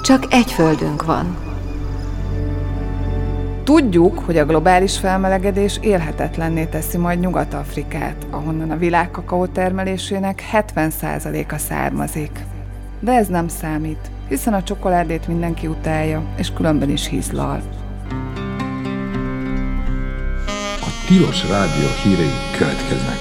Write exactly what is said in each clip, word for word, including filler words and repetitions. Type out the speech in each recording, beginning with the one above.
Csak egy földünk van. Tudjuk, hogy a globális felmelegedés élhetetlenné teszi majd Nyugat-Afrikát, ahonnan a világ kakaó termelésének hetven százaléka származik. De ez nem számít, hiszen a csokoládét mindenki utálja, és különben is hízlal. A Tilos Rádió hírei következnek.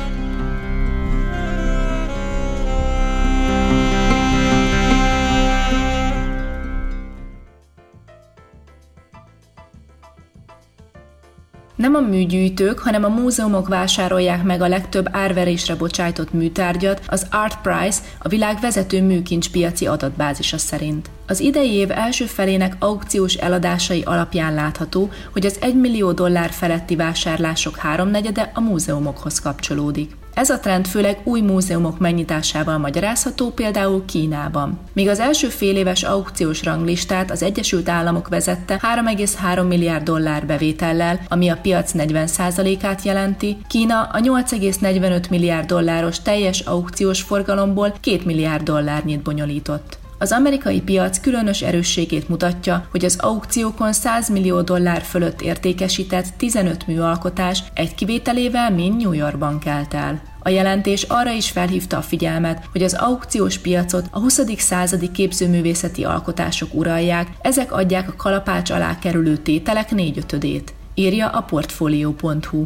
Nem a műgyűjtők, hanem a múzeumok vásárolják meg a legtöbb árverésre bocsájtott műtárgyat az ArtPrice, a világ vezető műkincspiaci adatbázisa szerint. Az idei év első felének aukciós eladásai alapján látható, hogy az egymillió dollár feletti vásárlások háromnegyede a múzeumokhoz kapcsolódik. Ez a trend főleg új múzeumok megnyitásával magyarázható, például Kínában. Míg az első féléves aukciós ranglistát az Egyesült Államok vezette három egész három milliárd dollár bevétellel, ami a piac negyven százalékát jelenti, Kína a nyolc egész negyvenöt milliárd dolláros teljes aukciós forgalomból két milliárd dollárnyit bonyolított. Az amerikai piac különös erősségét mutatja, hogy az aukciókon száz millió dollár fölött értékesített tizenöt műalkotás egy kivételével mind New Yorkban kelt el. A jelentés arra is felhívta a figyelmet, hogy az aukciós piacot a huszadik századi képzőművészeti alkotások uralják, ezek adják a kalapács alá kerülő tételek négyötödét, írja a portfolio pont hu.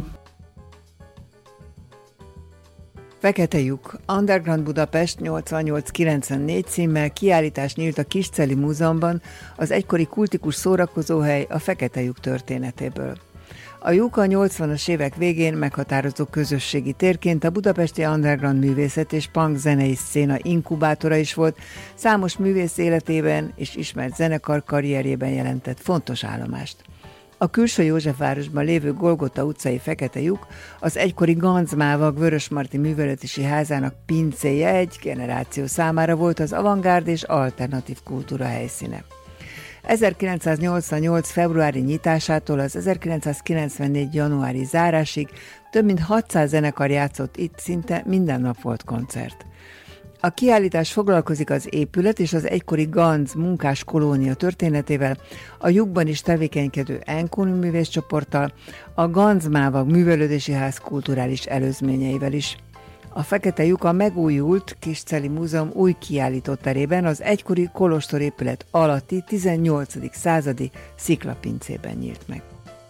Fekete lyuk, Underground Budapest nyolcvannyolc kilencvennégy címmel kiállítás nyílt a Kisceli Múzeumban, az egykori kultikus szórakozóhely a Fekete lyuk történetéből. A lyuk a nyolcvanas évek végén meghatározó közösségi térként a budapesti underground művészet és punk zenei szcéna inkubátora is volt, számos művész életében és ismert zenekar karrierjében jelentett fontos állomást. A külső Józsefvárosban lévő Golgota utcai Fekete lyuk az egykori Gancmávag Vörösmarty Művelődési Házának pincéje, egy generáció számára volt az avantgárd és alternatív kultúra helyszíne. ezerkilencszáznyolcvannyolc februári nyitásától az ezerkilencszázkilencvennégy januári zárásig több mint hatszáz zenekar játszott itt, szinte minden nap volt koncert. A kiállítás foglalkozik az épület és az egykori Ganz munkás kolónia történetével, a lyukban is tevékenykedő Enkóni művészcsoporttal, a Gancmávag Művelődési Ház kulturális előzményeivel is. A Fekete lyuk a megújult Kisceli Múzeum új kiállítóterében, az egykori kolostorépület alatti tizennyolcadik századi sziklapincében nyílt meg.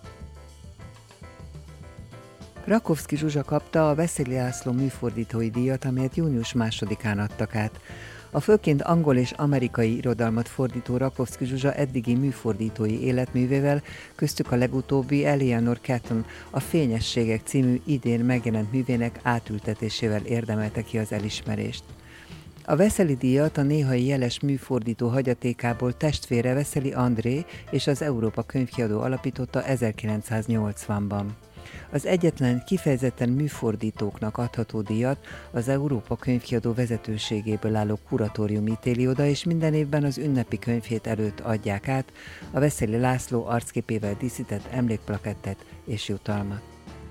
Rakovszky Zsuzsa kapta a Veszeli László műfordítói díjat, amelyet június másodikán adtak át. A főként angol és amerikai irodalmat fordító Rakovszky Zsuzsa eddigi műfordítói életművével, köztük a legutóbbi Eleanor Catton, a Fényességek című idén megjelent művének átültetésével érdemelte ki az elismerést. A Veszeli díjat a néhai jeles műfordító hagyatékából testvére Veszeli André és az Európa Könyvkiadó alapította ezerkilencszáznyolcvanban. Az egyetlen kifejezetten műfordítóknak adható díjat az Európa Könyvkiadó vezetőségéből álló kuratórium ítéli oda, és minden évben az ünnepi könyvhét előtt adják át a Veszeli László arcképével díszített emlékplakettet és jutalmat.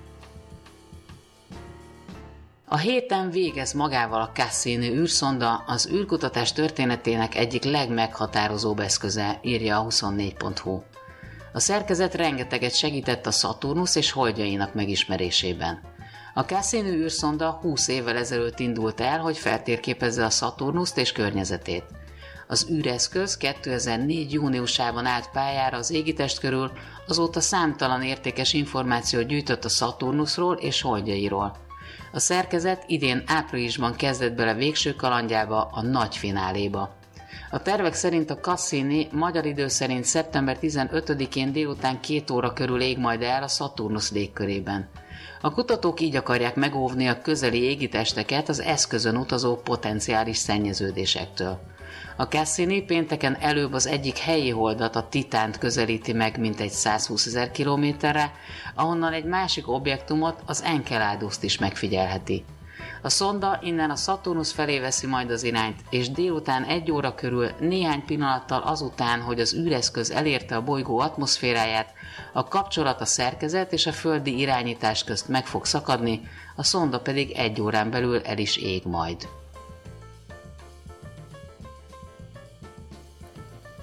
A héten végez magával a Cassini űrszonda, az űrkutatás történetének egyik legmeghatározóbb eszköze, írja a huszonnégy pont hu. A szerkezet rengeteget segített a Szaturnusz és holdjainak megismerésében. A Cassini űrszonda húsz évvel ezelőtt indult el, hogy feltérképezze a Szaturnuszt és környezetét. Az űreszköz kétezer-négy júniusában állt pályára az égitest körül, azóta számtalan értékes információt gyűjtött a Szaturnuszról és holdjairól. A szerkezet idén áprilisban kezdett bele végső kalandjába, a nagy fináléba. A tervek szerint a Cassini magyar idő szerint szeptember tizenötödikén délután két óra körül ég majd el a Szaturnusz légkörében. A kutatók így akarják megóvni a közeli égitesteket az eszközön utazó potenciális szennyeződésektől. A Cassini pénteken előbb az egyik helyi holdat, a Titánt közelíti meg mintegy százhúszezer kilométerre, ahonnan egy másik objektumot, az Enceladust is megfigyelheti. A szonda innen a Szaturnusz felé veszi majd az irányt, és délután egy óra körül, néhány pillanattal azután, hogy az űreszköz elérte a bolygó atmoszféráját, a kapcsolat a szerkezet és a földi irányítás közt meg fog szakadni, a szonda pedig egy órán belül el is ég majd.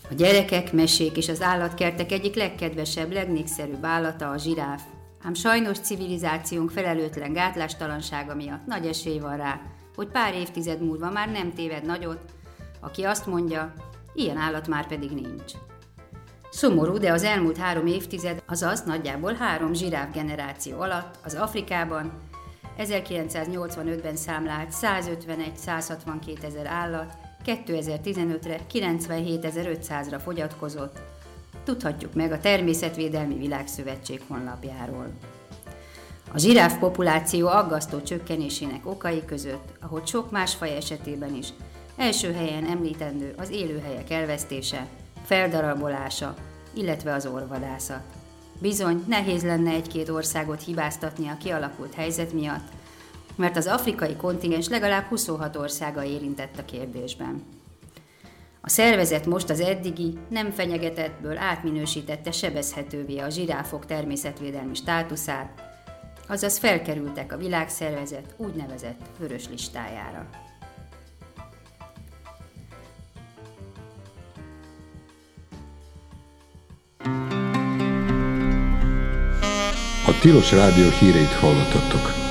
A gyerekek, mesék és az állatkertek egyik legkedvesebb, legnépszerűbb állata a zsiráf. Ám sajnos civilizációnk felelőtlen gátlástalansága miatt nagy esély van rá, hogy pár évtized múlva már nem téved nagyot, aki azt mondja, ilyen állat már pedig nincs. Szomorú, de az elmúlt három évtized, azaz nagyjából három zsiráf generáció alatt az Afrikában ezerkilencszáznyolcvanötben számlált százötvenegy-százhatvankét ezer állat kétezer-tizenötre kilencvenhétezer-ötszázra fogyatkozott. Tudhatjuk meg a Természetvédelmi Világszövetség honlapjáról. A zsiráf populáció aggasztó csökkenésének okai között, ahogy sok más faj esetében is, első helyen említendő az élőhelyek elvesztése, feldarabolása, illetve az orvvadászat. Bizony, nehéz lenne egy-két országot hibáztatni a kialakult helyzet miatt, mert az afrikai kontinens legalább huszonhat országa érintett a kérdésben. A szervezet most az eddigi, nem fenyegetettből átminősítette sebezhetővé a zsiráfok természetvédelmi státuszát, azaz felkerültek a világszervezet úgynevezett vörös listájára. A Tilos Rádió híreit hallottattok.